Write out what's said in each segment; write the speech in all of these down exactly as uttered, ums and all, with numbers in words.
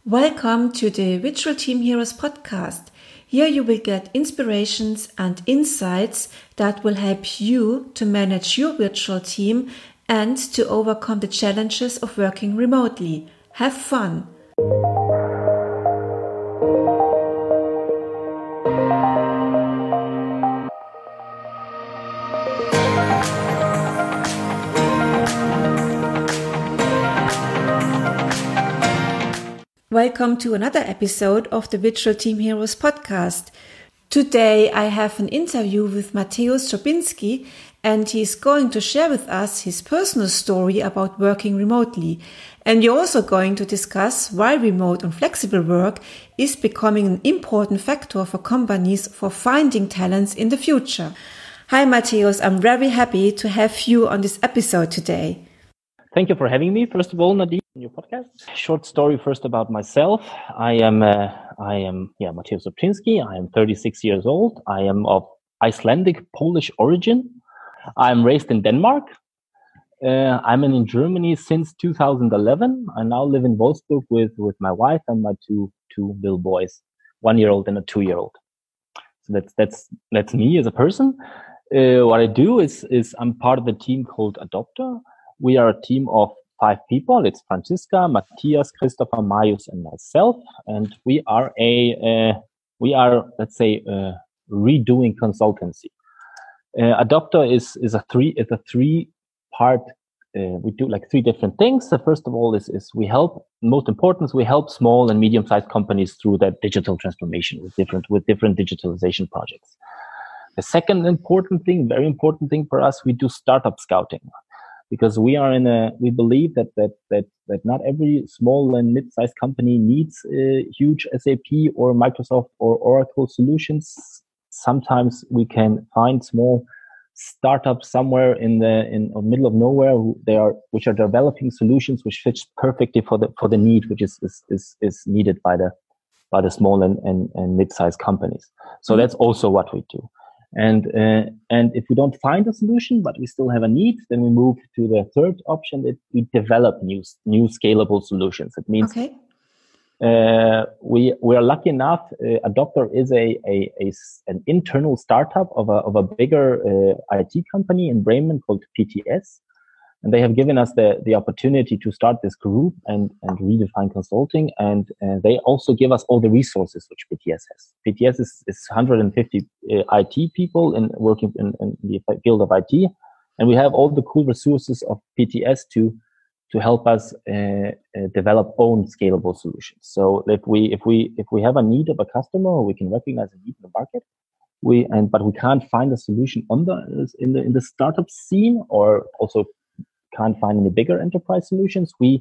Welcome to the Virtual Team Heroes podcast. Here you will get inspirations and insights that will help you to manage your virtual team and to overcome the challenges of working remotely. Have fun! Welcome to another episode of the Virtual Team Heroes podcast. Today I have an interview with Mateusz Czobinski, and he's going to share with us his personal story about working remotely. And we're also going to discuss why remote and flexible work is becoming an important factor for companies for finding talents in the future. Hi Mateusz, I'm very happy to have you on this episode today. Thank you for having me. First of all, Nadine, on your podcast. Short story first about myself. I am, uh, I am, yeah, Mateusz Czobinski. I am thirty-six years old. I am of Icelandic Polish origin. I'm raised in Denmark. Uh, I'm in Germany since two thousand eleven. I now live in Wolfsburg with, with my wife and my two two little boys, one year old and a two year old. So that's that's that's me as a person. Uh, what I do is is I'm part of the team called Adopter. We are a team of five people. It's Franziska, Matthias, Christopher, Marius, and myself. And we are a, uh, we are, let's say, uh, redoing consultancy. Uh, Adopter is, is a three, it's a three part, uh, we do like three different things. The first of all is, is we help, most important is we help small and medium sized companies through that digital transformation with different, with different digitalization projects. The second important thing, very important thing for us, we do startup scouting. Because we are in a, we believe that that that that not every small and mid-sized company needs uh, huge S A P or Microsoft or Oracle solutions. Sometimes we can find small startups somewhere in the in the middle of nowhere who they are which are developing solutions which fits perfectly for the for the need which is is is, is needed by the by the small and and, and mid-sized companies. So that's also what we do. And uh, and if we don't find a solution, but we still have a need, then we move to the third option that we develop new new scalable solutions. It means okay. uh, we we are lucky enough. Uh, Adopter is a, a a an internal startup of a of a bigger uh, I T company in Bremen called P T S. And they have given us the, the opportunity to start this group and, and redefine consulting. And uh, they also give us all the resources which P T S has. P T S is, is one hundred fifty uh, I T people in working in, in the field of I T. And we have all the cool resources of P T S to, to help us uh, uh, develop own scalable solutions. So if we, if we, if we have a need of a customer, or we can recognize a need in the market, we, and, but we can't find a solution on the, in the, in the startup scene, or also can't find any bigger enterprise solutions, we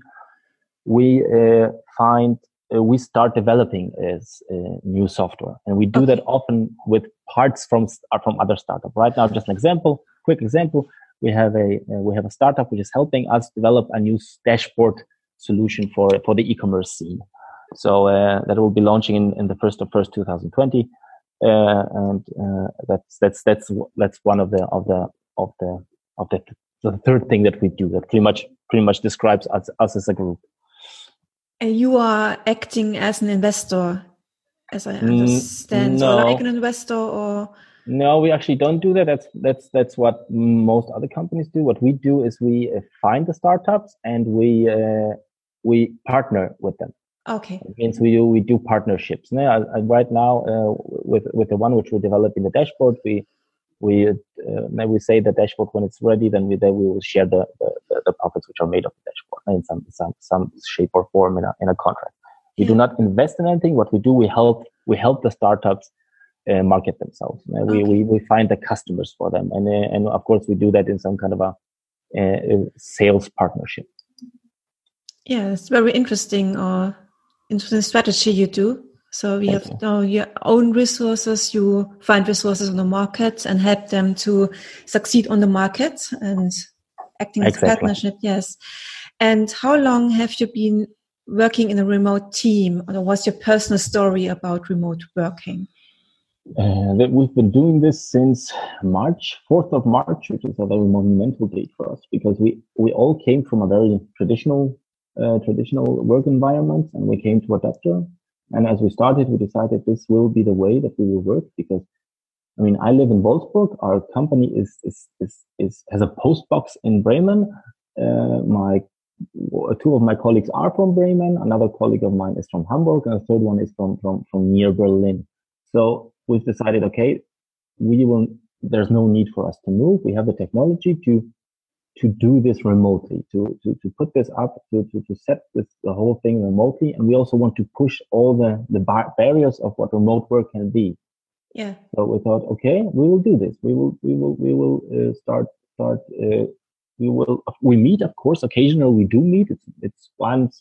we uh, find uh, we start developing as uh, new software, and we do okay. that often with parts from from other startups. Right now, just an example, quick example, we have a uh, we have a startup which is helping us develop a new dashboard solution for for the e-commerce scene. So uh, that will be launching in, in the first of first two thousand twenty, uh, and uh, that's that's that's that's one of the of the of the of the the third thing that we do that pretty much pretty much describes us, us as a group. And you are acting as an investor, as I understand, no. or like an investor, or no, we actually don't do that. That's that's that's what most other companies do. What we do is we uh, find the startups and we uh, we partner with them. Okay. It means we do we do partnerships. Now, right now, uh, with with the one which we're developing the dashboard, we. We uh, we say the dashboard when it's ready, then we then we will share the, the, the profits which are made of the dashboard in some some some shape or form in a in a contract. We yeah. do not invest in anything. What we do, we help we help the startups uh, market themselves. Uh, we, okay. we we find the customers for them, and uh, and of course we do that in some kind of a uh, sales partnership. Yeah, it's very interesting. Or interesting strategy you do. So we Thank have you. uh, your own resources, you find resources on the market and help them to succeed on the market and acting as exactly. a partnership. Yes. And how long have you been working in a remote team? Or what's your personal story about remote working? Uh, that we've been doing this since March, fourth of March, which is a very monumental date for us because we, we all came from a very traditional uh, traditional work environments, and we came to Adapter. And as we started, we decided this will be the way that we will work because, I mean, I live in Wolfsburg. Our company is is is, is has a post box in Bremen. Uh, my two of my colleagues are from Bremen. Another colleague of mine is from Hamburg, and a third one is from from from near Berlin. So we've decided, okay, we will. There's no need for us to move. We have the technology to to do this remotely, to to to put this up, to to to set this the whole thing remotely, and we also want to push all the the bar- barriers of what remote work can be. Yeah. So we thought, okay, we will do this. We will we will we will uh, start start. Uh, we will we meet, of course. Occasionally we do meet. It's it's once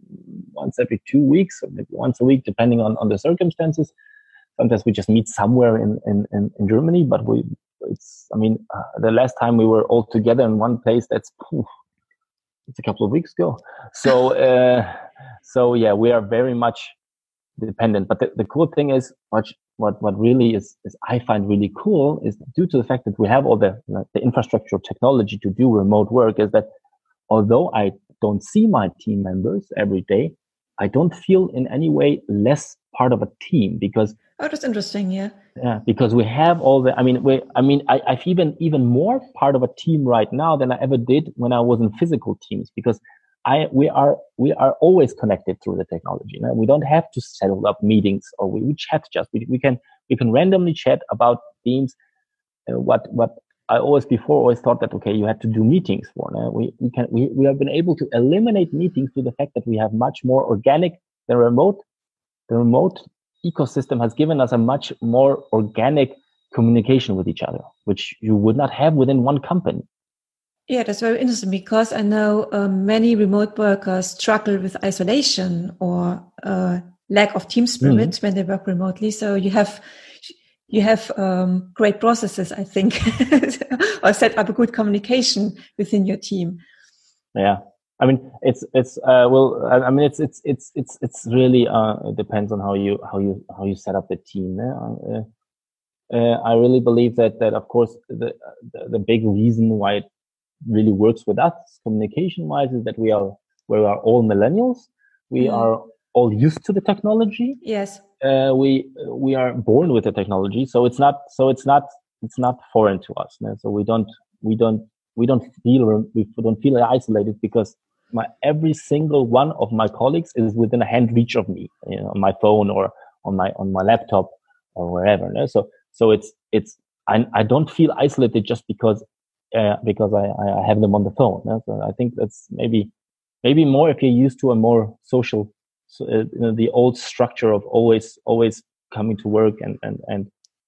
once every two weeks, or maybe once a week, depending on on the circumstances. Sometimes we just meet somewhere in, in, in, in Germany, but we, it's, I mean, uh, the last time we were all together in one place, that's, poof, it's a couple of weeks ago. So, uh, so yeah, we are very much dependent. But the, the cool thing is, what, what, what really is, is I find really cool is due to the fact that we have all the, like, the infrastructure technology to do remote work is that although I don't see my team members every day, I don't feel in any way less part of a team because oh, that's interesting. Yeah. Yeah, because we have all the. I mean, we. I mean, I, I've even even more part of a team right now than I ever did when I was in physical teams because I we are we are always connected through the technology. You know? We don't have to set up meetings or we, we chat just. We, we can we can randomly chat about themes. Uh, what what I always before always thought that okay, you had to do meetings for. You know? We we can we we have been able to eliminate meetings through the fact that we have much more organic than remote. The remote ecosystem has given us a much more organic communication with each other, which you would not have within one company. Yeah, that's very interesting because I know um, many remote workers struggle with isolation or uh, lack of team spirit mm-hmm. when they work remotely. So you have you have um, great processes, I think, or set up a good communication within your team. Yeah. I mean, it's it's uh, well. I mean, it's it's it's it's it's really uh, it depends on how you how you how you set up the team. Eh? Uh, uh, I really believe that that of course the, the the big reason why it really works with us communication wise is that we are we are all millennials. We mm. are all used to the technology. Yes. Uh, we we are born with the technology, so it's not so it's not it's not foreign to us. Eh? So we don't we don't we don't feel we don't feel isolated because. My every single one of my colleagues is within a hand reach of me, you know, on my phone or on my on my laptop or wherever. You know? So so it's it's I I don't feel isolated just because uh, because I I have them on the phone. You know? So I think that's maybe maybe more if you're used to a more social, so, uh, you know, the old structure of always always coming to work and and and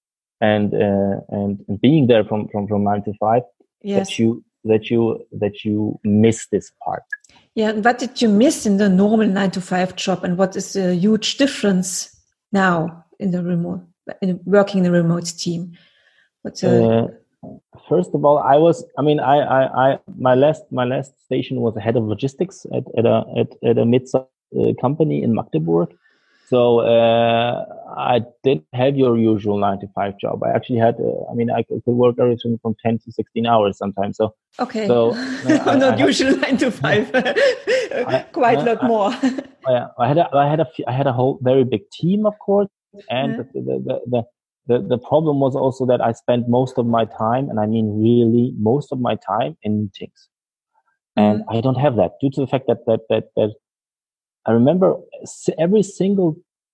and uh, and, and being there from from from nine to five. Yes. That you that you that you miss this part. Yeah, and what did you miss in the normal nine to five job, and what is the huge difference now in the remote, in working in a remote team? What's uh, uh, first of all, I was. I mean, I, I, I, my last, my last station was a head of logistics at at a at, at a mid-sized uh, company in Magdeburg. So uh, I didn't have your usual nine to five job. I actually had. Uh, I mean, I could work everything from ten to sixteen hours sometimes. So okay, so uh, I, not I usual had, nine to five. I, Quite a lot I, more. yeah, I had a, I had a I had a whole very big team, of course, and yeah. the, the, the, the The, the problem was also that I spent most of my time, and I mean really most of my time in meetings. And mm. I don't have that due to the fact that, that, that, that I remember every single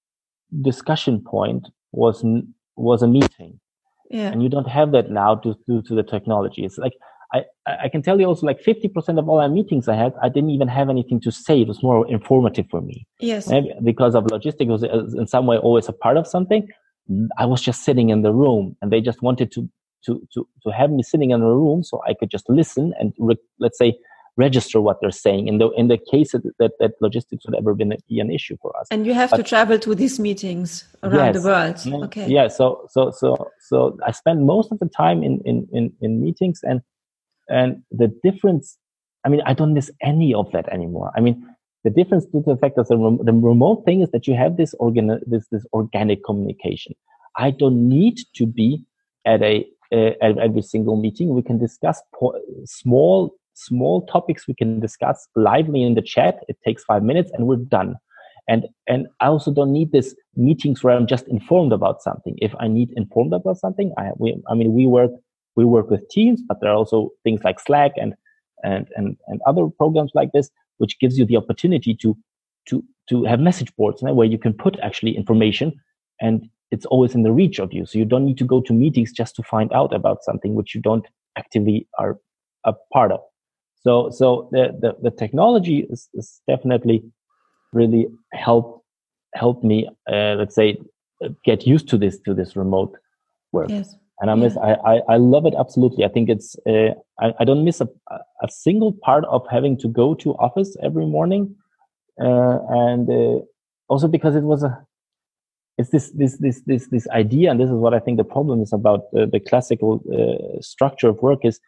discussion point was, was a meeting. Yeah. And you don't have that now due, due to the technology. It's like, I, I can tell you also like fifty percent of all our meetings I had, I didn't even have anything to say. It was more informative for me. Yes. And because of logistics, it was in some way always a part of something. I was just sitting in the room and they just wanted to, to, to, to have me sitting in the room so I could just listen and re- let's say register what they're saying in the, in the case that, that, that logistics would ever been a, be an issue for us. And you have but, to travel to these meetings around yes, the world. Yeah, okay. Yeah. So, so, so, so I spend most of the time in, in, in, in meetings and, and the difference, I mean, I don't miss any of that anymore. I mean, the difference due to the fact that the, rem- the remote thing is that you have this organ- this this organic communication. I don't need to be at a uh, at every single meeting. We can discuss po- small small topics we can discuss lively in the chat. It takes five minutes and we're done. And and I also don't need this meetings where I'm just informed about something. If I need informed about something, I we, I mean we work we work with Teams, but there are also things like Slack and and and and other programs like this, which gives you the opportunity to to to have message boards, right, where you can put actually information, and it's always in the reach of you. So you don't need to go to meetings just to find out about something which you don't actively are a part of. So so the the, the technology is, is definitely really helped helped me uh, let's say get used to this to this remote work. Yes. And I yeah. miss I, I I love it absolutely. I think it's uh, I, I don't miss a a single part of having to go to office every morning, uh, and uh, also because it was a it's this this this this this idea, and this is what I think the problem is about uh, the classical uh, structure of work, is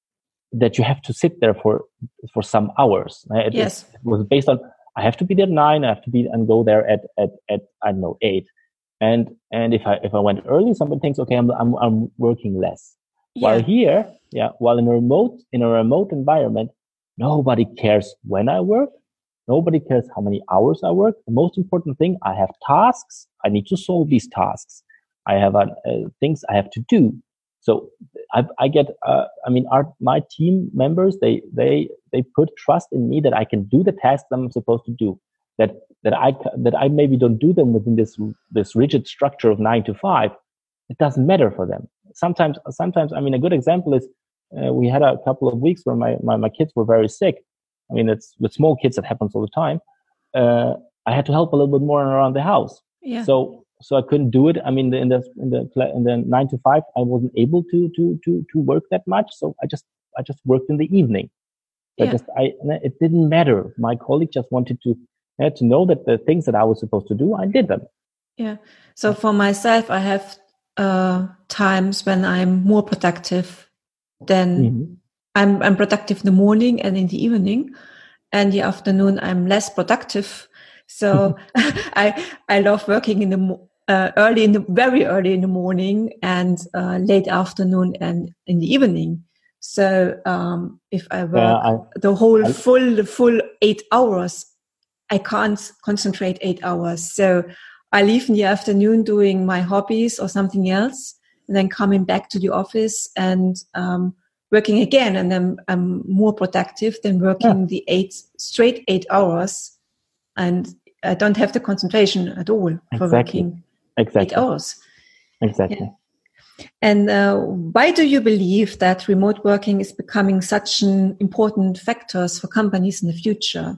that you have to sit there for for some hours. Right? It, Yes. it was based on I have to be there at nine, I have to be and go there at at at I don't know eight. And and if I if I went early, somebody thinks, okay, I'm I'm I'm working less. Yeah. While here, yeah, while in a remote in a remote environment, nobody cares when I work, nobody cares how many hours I work. The most important thing, I have tasks. I need to solve these tasks. I have uh, uh, things I have to do. So I I get uh, I mean our my team members they they they put trust in me that I can do the tasks I'm supposed to do. That that I that I maybe don't do them within this this rigid structure of nine to five. It doesn't matter for them. Sometimes sometimes I mean a good example is uh, we had a couple of weeks where my, my my kids were very sick. I mean it's with small kids that happens all the time. Uh, I had to help a little bit more around the house. Yeah. So so I couldn't do it. I mean in the in the in the nine to five I wasn't able to to to to work that much. So I just I just worked in the evening. So yeah. I just I it didn't matter. My colleague just wanted to. I had to know that the things that I was supposed to do, I did them. Yeah. So for myself, I have uh, times when I'm more productive than mm-hmm. I'm, I'm productive in the morning and in the evening, and the afternoon I'm less productive. So I I love working in the uh, early in the very early in the morning and uh, late afternoon and in the evening. So um, if I work uh, I, the whole I, full the full eight hours. I can't concentrate eight hours. So I leave in the afternoon doing my hobbies or something else, and then coming back to the office and um, working again. And then I'm more productive than working yeah. the eight straight eight hours. And I don't have the concentration at all for exactly. working exactly. eight hours. Exactly. Yeah. And uh, why do you believe that remote working is becoming such an important factor for companies in the future?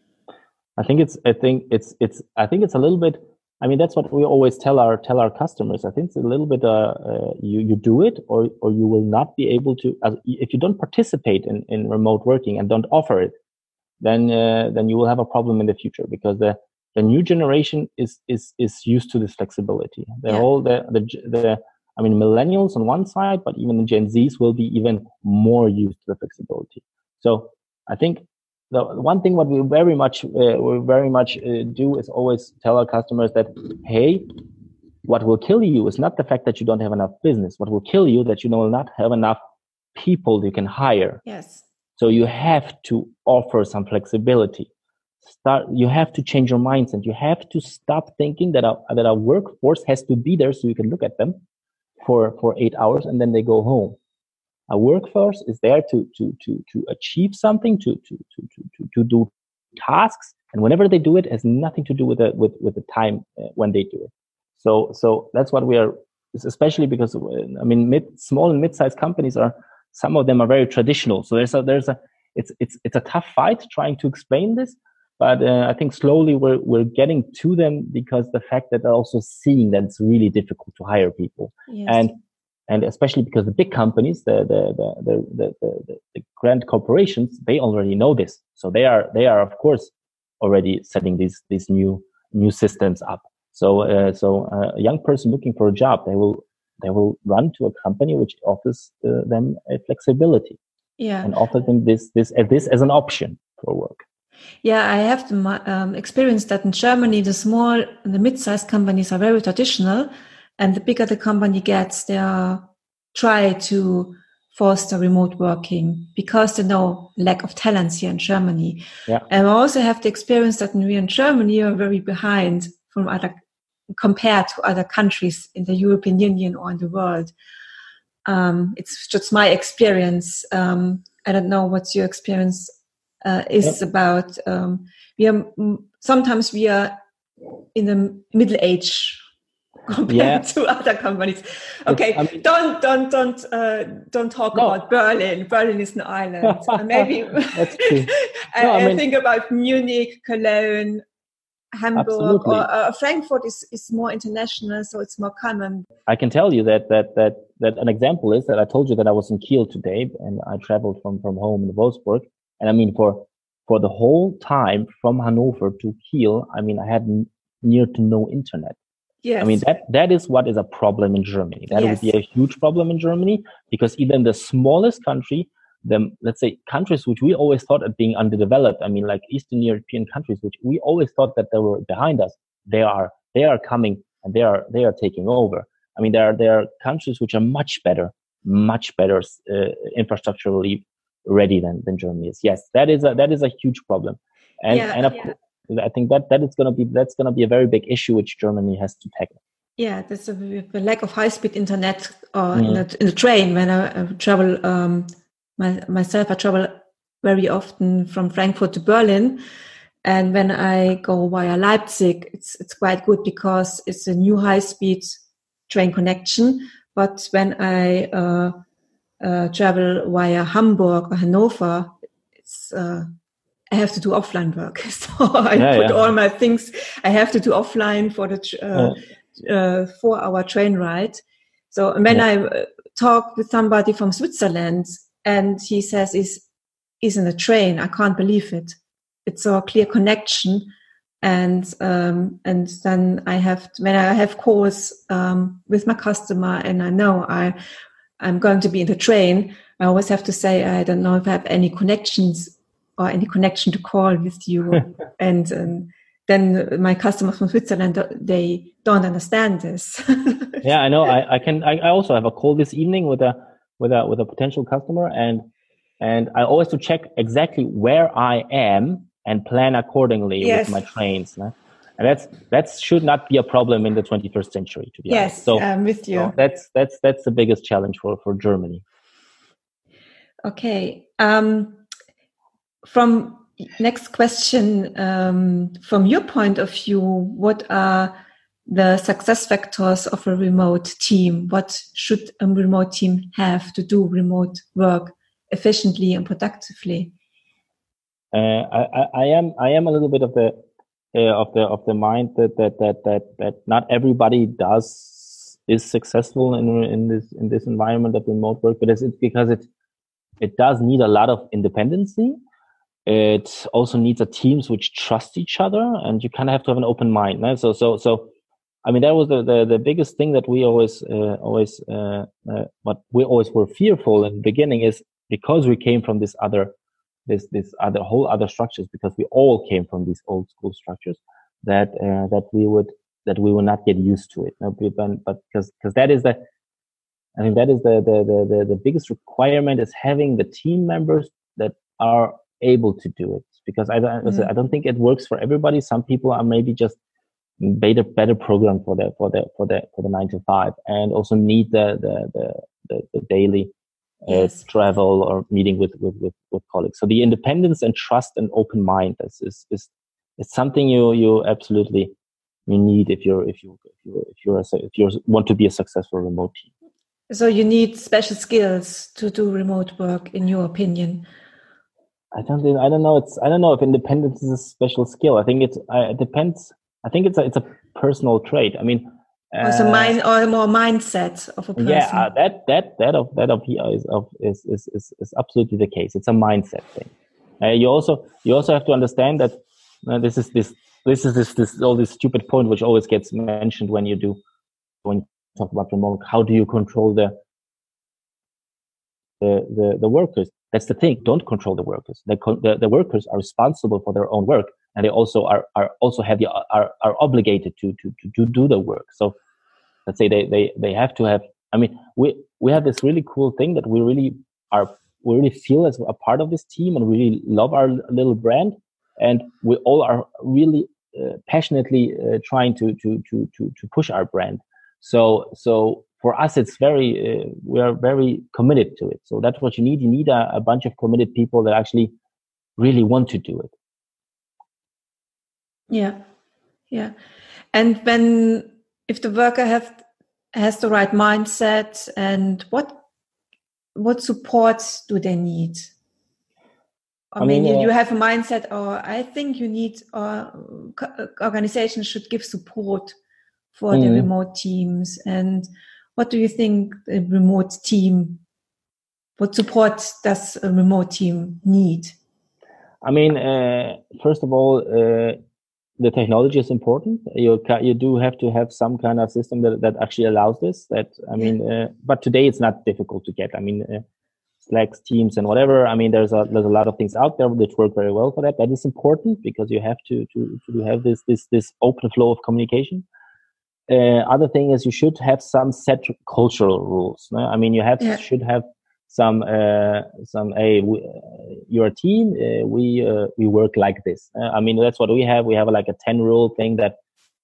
I think it's, I think it's, it's, I think it's a little bit, I mean, that's what we always tell our, tell our customers. I think it's a little bit, uh, uh you, you do it or, or you will not be able to, uh, if you don't participate in, in remote working and don't offer it, then, uh, then you will have a problem in the future because the, the new generation is, is, is used to this flexibility. The yeah. whole, the, the, the, I mean, millennials on one side, but even the Gen Zs will be even more used to the flexibility. So I think, the one thing what we very much uh, we very much uh, do is always tell our customers that, hey, what will kill you is not the fact that you don't have enough business. What will kill you that you will not have enough people you can hire. Yes. So you have to offer some flexibility. Start. You have to change your mindset. You have to stop thinking that a, that a workforce has to be there so you can look at them for for eight hours and then they go home. A workforce is there to to to to achieve something, to to to to to do tasks, and whenever they do it, it has nothing to do with the with with the time uh, when they do it. So so that's what we are, especially because I mean, mid small and mid-sized companies are, some of them are very traditional. So there's a there's a it's it's it's a tough fight trying to explain this, but uh, I think slowly we're we're getting to them because the fact that they're also seeing that it's really difficult to hire people. Yes. and. And especially because the big companies, the the, the the the the the grand corporations, they already know this. So they are they are of course already setting these these new new systems up. So uh, so uh, a young person looking for a job, they will they will run to a company which offers uh, them a flexibility. Yeah. And offer them this this uh, this as an option for work. Yeah, I have um, experienced that in Germany. The small and the mid-sized companies are very traditional. And the bigger the company gets, they are try to foster remote working because they know lack of talents here in Germany. Yeah. And I also have the experience that we in Germany are very behind from other, compared to other countries in the European Union or in the world. Um, it's just my experience. Um, I don't know what your experience uh, is yep. about. Um, we are sometimes we are in the middle age compared yeah. to other companies. Okay, I mean, don't don't don't uh, don't talk no. about Berlin. Berlin is an island. Maybe that's true. I, no, I, mean, I think about Munich, Cologne, Hamburg, absolutely. or uh, Frankfurt is, is more international, so it's more common. I can tell you that that that that an example is that I told you that I was in Kiel today, and I traveled from from home in Wolfsburg, and I mean for for the whole time from Hanover to Kiel, I mean I had n- near to no internet. Yes. I mean, that, that is what is a problem in Germany. That yes. would be a huge problem in Germany because even the smallest country, the, let's say countries which we always thought of being underdeveloped, I mean, like Eastern European countries, which we always thought that they were behind us, they are, they are coming and they are, they are taking over. I mean, there are, there are countries which are much better, much better, uh, infrastructurally ready than, than Germany is. Yes, that is a, that is a huge problem. And, yeah, and of yeah. course, I think that that is going to be that's going to be a very big issue which Germany has to tackle. Yeah, there's a, a lack of high-speed internet uh, mm. in, the, in the train. When I, I travel um, my, myself, I travel very often from Frankfurt to Berlin, and when I go via Leipzig, it's it's quite good because it's a new high-speed train connection. But when I uh, uh, travel via Hamburg or Hanover, it's uh, I have to do offline work. So I yeah, put yeah. all my things I have to do offline for the uh, yeah. uh, four hour train ride. So and when yeah. I uh, talk with somebody from Switzerland and he says, is, is in a train, I can't believe it. It's a clear connection. And, um, and then I have, when I have calls, um, with my customer and I know I, I'm going to be in the train, I always have to say, I don't know if I have any connections or any connection to call with you. and um, then my customers from Switzerland, they don't understand this. Yeah, I know. I, I can, I, I also have a call this evening with a, with a, with a potential customer. And, and I always to check exactly where I am and plan accordingly yes. with my trains. No? And that's, that should not be a problem in the twenty-first century, to be yes, honest. So I'm with you. So that's, that's, that's the biggest challenge for, for Germany. Okay. Um, From next question, um, from your point of view, what are the success factors of a remote team? What should a remote team have to do remote work efficiently and productively? Uh, I, I am I am a little bit of the uh, of the of the mind that that that that that not everybody does is successful in in this in this environment of remote work, but it's, it's because it it does need a lot of independency. It also needs a teams which trust each other, and you kind of have to have an open mind. Right? So, so, so, I mean, that was the, the, the biggest thing that we always, uh, always, uh, uh, what we always were fearful in the beginning is because we came from this other, this, this other whole other structures, because we all came from these old school structures, that, uh, that we would, that we will not get used to it. No, but, but because, because that is the, I mean, that is the, the, the, the, the biggest requirement is having the team members that are able to do it, because I don't, mm. I don't think it works for everybody. Some people are maybe just better, better programmed for the, for the, for the, for the nine to five, and also need the, the, the, the, the daily uh, yes. travel or meeting with, with, with, with colleagues. So the independence and trust and open mind is, is, is, is something you, you absolutely you need if you're, if you, if you, if you're, a, if you want to be a successful remote team. So you need special skills to do remote work, in your opinion? I don't think, I don't know. It's, I don't know if independence is a special skill. I think it's, uh, it depends. I think it's a, it's a personal trait. I mean, uh, or, mind, or a more mindset of a person. Yeah, uh, that, that, that of, that of, is, of, is, is, is, is absolutely the case. It's a mindset thing. Uh, you also, you also have to understand that uh, this is this, this is this, this, all this stupid point, which always gets mentioned when you do, when you talk about remote, how do you control the, the, the, the workers? That's the thing. Don't control the workers. The, the, the workers are responsible for their own work, and they also are, are also have the, are, are obligated to, to, to, to do the work. So let's say they, they, they have to have, I mean, we, we have this really cool thing that we really are we really feel as a part of this team and really love our little brand, and we all are really uh, passionately uh, trying to to to to to push our brand. So so for us, it's very uh, we are very committed to it. So that's what you need. You need a, a bunch of committed people that actually really want to do it. Yeah, yeah. And when if the worker have has the right mindset, and what what support do they need? I, I mean, mean uh, you have a mindset, or I think you need, or organizations should give support for mm-hmm. the remote teams. And what do you think the remote team, what support does a remote team need? I mean, uh, first of all, uh, the technology is important. You ca- you do have to have some kind of system that, that actually allows this. That I mean, yeah. uh, but today it's not difficult to get. I mean, uh, Slack, Teams, and whatever. I mean, there's a there's a lot of things out there that work very well for that. That is important because you have to to to have this this this open flow of communication. Uh, other thing is you should have some set cultural rules. No? I mean, you have yeah. should have some uh, some hey, we, uh, you're a team. Uh, we uh, we work like this. Uh, I mean, that's what we have. We have like a ten rule thing that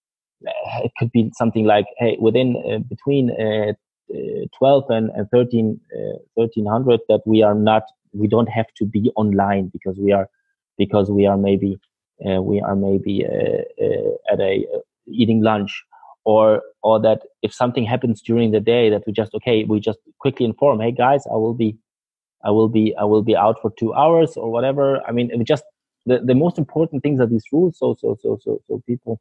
uh, it could be something like, hey, within uh, between uh, uh, twelve and, and thirteen uh, thirteen hundred that we are not we don't have to be online because we are because we are maybe uh, we are maybe uh, uh, at a uh, eating lunch. Or, or that if something happens during the day, that we just okay, we just quickly inform, hey guys, I will be, I will be, I will be out for two hours or whatever. I mean, it just the, the most important things are these rules, so so so so so people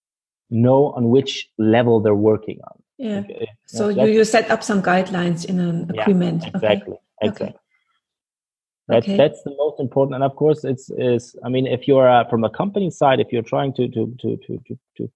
know on which level they're working on. Yeah. Okay. So you, you set up some guidelines in an agreement. Yeah, exactly. Okay. Exactly. Okay. That's okay. that's the most important, and of course, it's is. I mean, if you're uh, from a company side, if you're trying to to to to to, to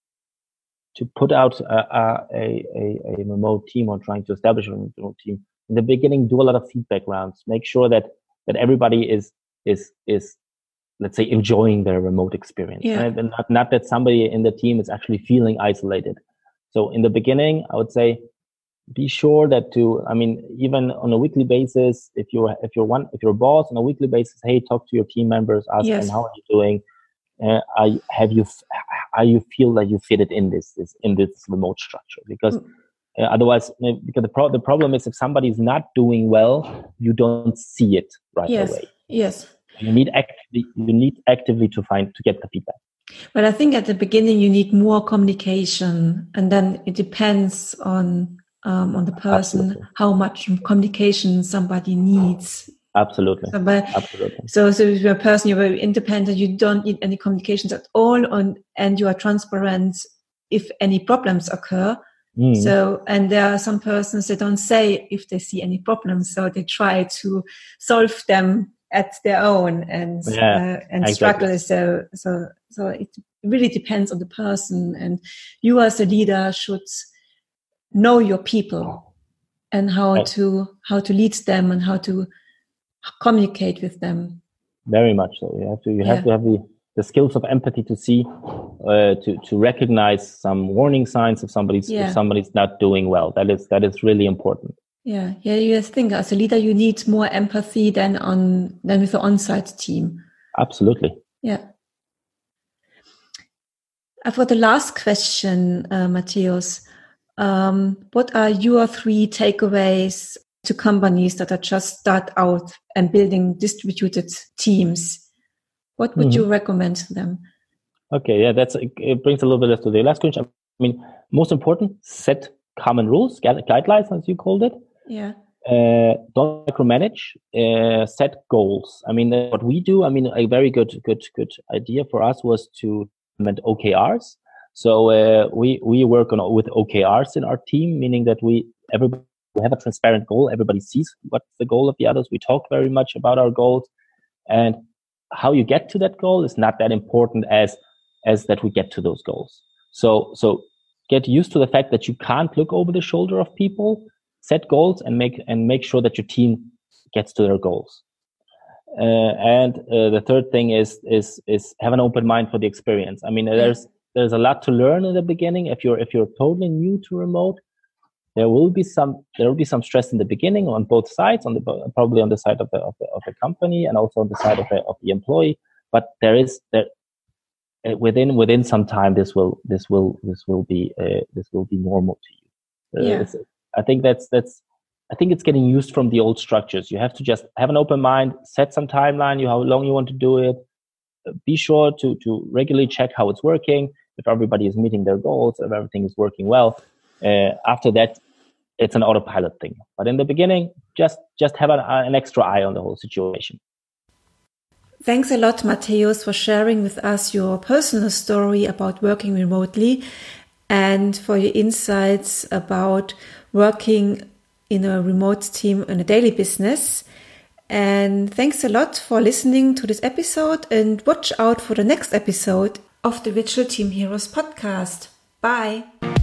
to put out a, a, a, a remote team or trying to establish a remote team, in the beginning, do a lot of feedback rounds. Make sure that, that everybody is, is, is, let's say, enjoying their remote experience. Yeah. Right? And not, not that somebody in the team is actually feeling isolated. So in the beginning, I would say, be sure that to, I mean, even on a weekly basis, if you're, if you're one, if you're a boss on a weekly basis, hey, talk to your team members, ask yes. them, how are you doing? Uh, are, have you, are you feel that you fit it in this, this in this remote structure? Because uh, otherwise, because the, pro- the problem is if somebody is not doing well, you don't see it right yes. away. Yes. You need actively, you need actively to find, to get the feedback. But I think at the beginning you need more communication, and then it depends on, um, on the person, Absolutely. How much communication somebody needs. Absolutely. So, but, Absolutely. So, so if you're a person, you're very independent, you don't need any communications at all, on, and you are transparent if any problems occur. Mm. So, and there are some persons that don't say if they see any problems, so they try to solve them at their own and yeah, uh, and exactly. struggle. So, so, so it really depends on the person, and you as a leader should know your people and how right. to how to lead them and how to communicate with them. Very much so. You have to you yeah. have to have the, the skills of empathy to see uh, to to recognize some warning signs if somebody's yeah. if somebody's not doing well. That is that is really important. Yeah, yeah. You think as a leader you need more empathy than on than with the on-site team. Absolutely. Yeah. I've got the last question, uh, Matthäus. Um, what are your three takeaways to companies that are just start out and building distributed teams? What would mm-hmm. you recommend to them? Okay, yeah, that's it brings a little bit to the last question. I mean, most important, set common rules, guidelines, as you called it. Yeah. Uh, don't micromanage. Uh, set goals. I mean, uh, what we do. I mean, a very good, good, good idea for us was to implement O K Rs. So uh, we we work on with O K Rs in our team, meaning that we everybody we have a transparent goal. Everybody sees what's the goal of the others. We talk very much about our goals, and how you get to that goal is not that important as as that we get to those goals. So so get used to the fact that you can't look over the shoulder of people. Set goals and make and make sure that your team gets to their goals. Uh, and uh, the third thing is is is have an open mind for the experience. I mean, there's there's a lot to learn in the beginning. If you're if you're totally new to remote, there will be some there will be some stress in the beginning on both sides, on the probably on the side of the of the, of the company and also on the side of the of the employee. But there is there within within some time this will this will this will be uh, this will be normal to you. Uh, yeah. it's, I think that's that's I think it's getting used from the old structures. You have to just have an open mind, set some timeline, you how long you want to do it. Be sure to to regularly check how it's working, if everybody is meeting their goals, if everything is working well. Uh, after that, it's an autopilot thing. But in the beginning, just just have an, an extra eye on the whole situation. Thanks a lot, Matthäus, for sharing with us your personal story about working remotely and for your insights about working in a remote team in a daily business. And thanks a lot for listening to this episode, and watch out for the next episode of the Virtual Team Heroes podcast. Bye.